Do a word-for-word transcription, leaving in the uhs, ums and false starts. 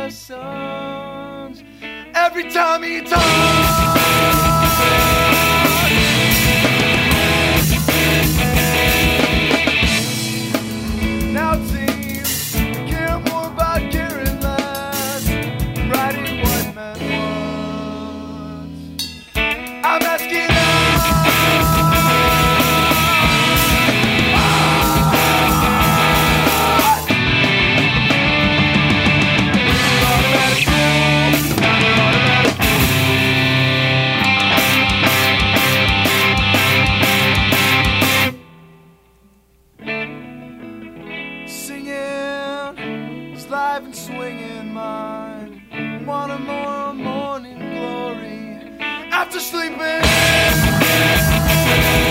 sons every time he talks. Now it seems I care more about caring less than writing what men want. I'm asking out. Live and swinging mind, want a more morning glory after sleeping.